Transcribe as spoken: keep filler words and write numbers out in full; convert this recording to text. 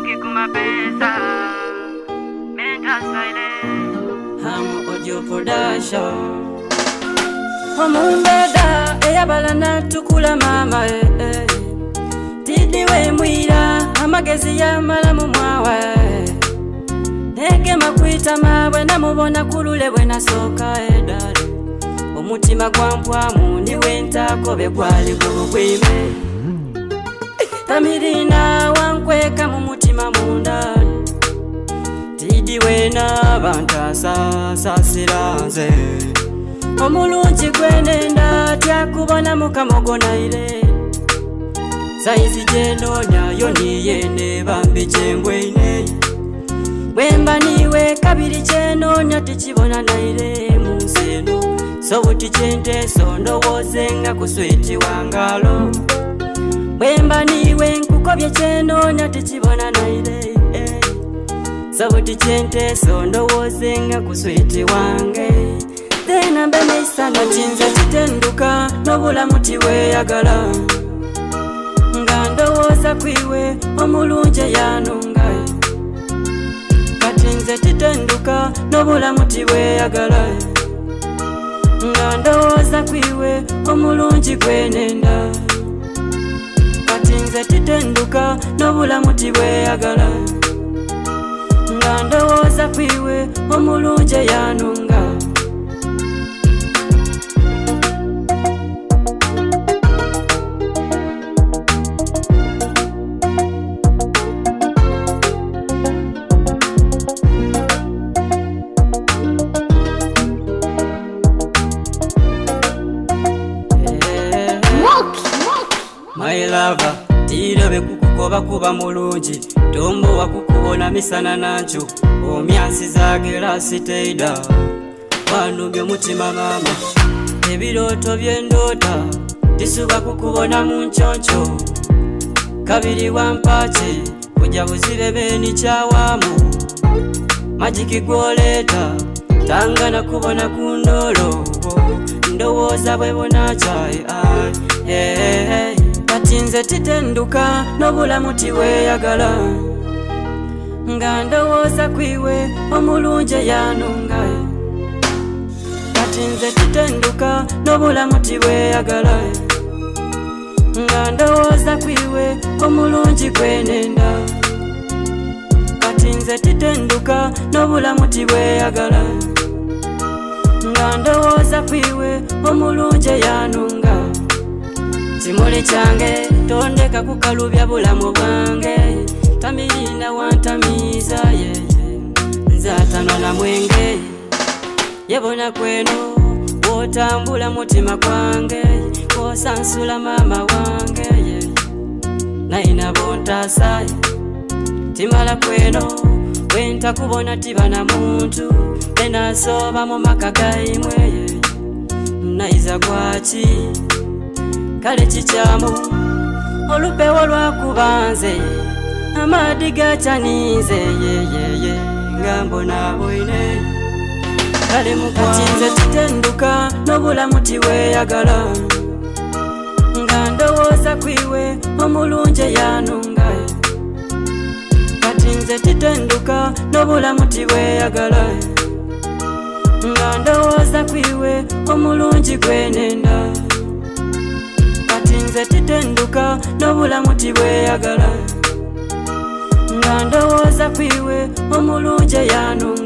Funky kumapesa Mental silence Hamu audio production Omumbeda eyabalana tukula mama eh, eh. Tidi we mwira amagezi ya malamu mwawe Nege makwita mawe namubona kulule bwe nasoka edale Omutima gwampwamu niwe ntakobe gwali gubwime Tamirina wankweka mu mutima munda Tidi we na bantasa sasiranze Omulungi gwenenda tyakubona mukamogona ile Saizi jenonya yoniyene bambi jengweine Wemba niwe kabiri jenonya tichibona naile museno Sobuti chente sondo wozenga kusweti wangalo Wemba niwe nkukobye jenonya tichibona naile eh. Sobuti chente sondo wozenga kusweti wange Tena mbene isana chinza chitenduka Nobula muti we yagala Ngando woza kwiwe omulunje yanungaye Katinze chitenduka Nobula muti we yagala Ngando woza kwiwe omulunji kwenenda Katinze chitenduka Nobula muti we yagala Ngando woza kwiwe omulunje yanunga My lover, tirobe kukukoba kuba mulungi Tombo wakukubona misana nancho Omyansi zagera siteida Wanubye mutima mama Ebiroto byendota Tisuba kukubona munchoncho Kabiri wampache Kuja buzibe ni chawamu Majiki gwoleta Tangana kubona kundolo Ndowoza bwebona chai Hey, hey, hey. Katinze titenduka nobula muti we yagala Ngando woza kwiwe omulunje yanungaye Katinze titenduka nobula muti we yagala Ngando woza kwiwe omulunji kwenenda Katinze titenduka nobula muti we yagala Ngando woza kwiwe omulunje yanunga Chimuli change, tondeka kukalubya bulamu bwange Tamirina wantamiza, yeah, yeah. Nzatanwa na mwenge Yebona kweno, wotambula mutima kwange Kosansula mama wange, yeah. Naina bontasa Timala kweno, wenta kubona tibana muntu Nena soba mu makagaimwe, yeah. Naiza kwachi Kale chichamu Olupewo lwakubanze Amadiga chanize Ye ye ye Ngambo na boine Kale mukwatinze titenduka Nobula muti we yagala Ngando woza kwiwe Omulunje yanungaye Katinze titenduka Nobula muti we yagala Ngando woza kwiwe Omulunji kwenenda Katinze titenduka nobula muti we yagala Ngando woza kwiwe omulunje yanu